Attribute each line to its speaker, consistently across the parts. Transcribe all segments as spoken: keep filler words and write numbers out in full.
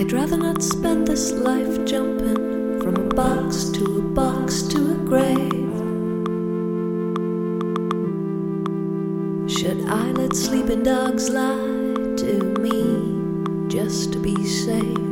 Speaker 1: I'd rather not spend this life jumping from a box to a box to a grave. Should I let sleeping dogs lie to me just to be safe?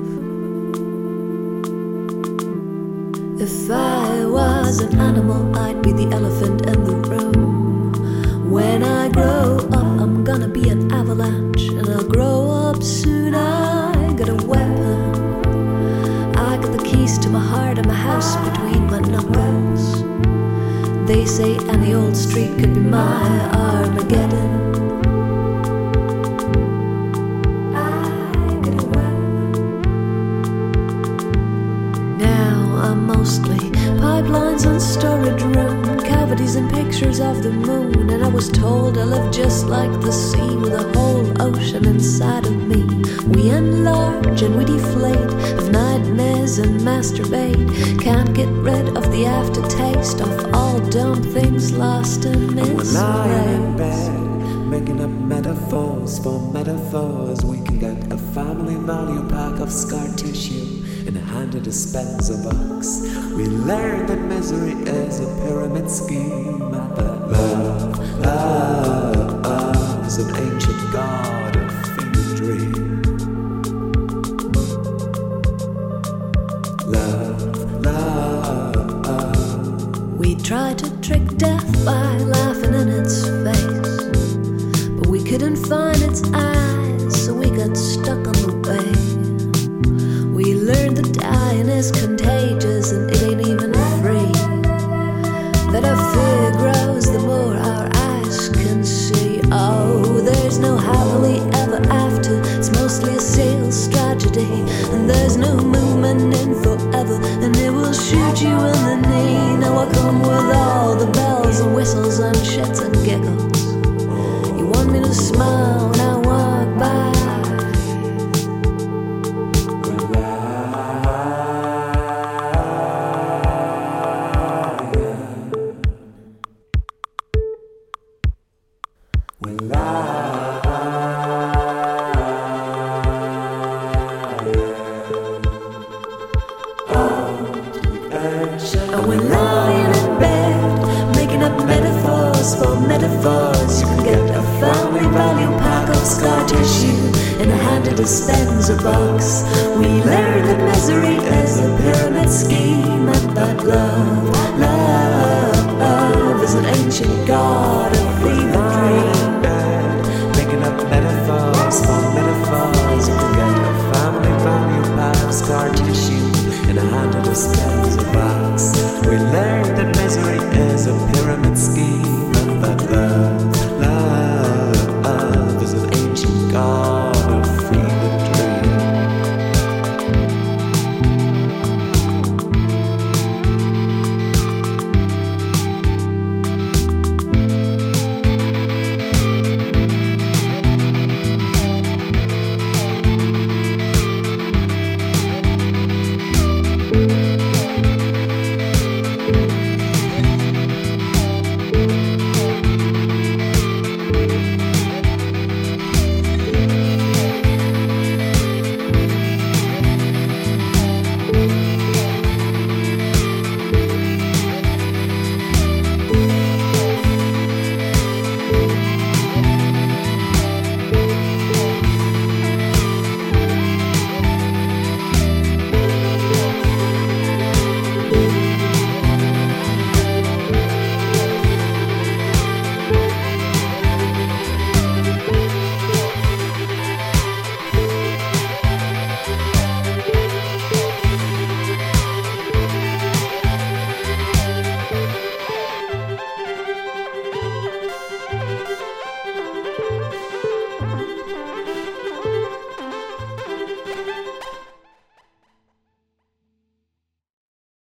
Speaker 1: If I was an animal, I'd be the elephant in the room. When I grow up, I'm gonna be an avalanche, and I'll grow up soon. I got a weapon. I got the keys to my heart and my house between my knuckles. They say any old street could be my Armageddon. Mostly pipelines and storage room, cavities and pictures of the moon. And I was told I live just like the sea, with a whole ocean inside of me. We enlarge and we deflate, of nightmares and masturbate. Can't get rid of the aftertaste of all dumb things lost in misplace.
Speaker 2: We're lying in bed, making up metaphors for metaphors. We can get a family value pack of scar tissue in a hand dispenser box. We learn that misery is a pyramid scheme, and that love, love is an ancient god of fiendry. Love, love.
Speaker 1: We try to trick death by laughing in its face, but we couldn't find its eyes, so we got stuck on the way. We learned that dying is contagious and it ain't even free. That our fear grows the more our eyes can see. Oh, there's no happily ever after. It's mostly a sales tragedy. And there's no movement in forever, and it will shoot you in the knee. Now I come with all the bells and whistles and shits and giggles. You want me to smile when I walk by? We're lying in bed, making up metaphors for metaphors. You can get a family value pack of scar tissue in a hand dispenser box. We learn that misery is a pyramid scheme, and that love, love, love is an ancient god of freedom.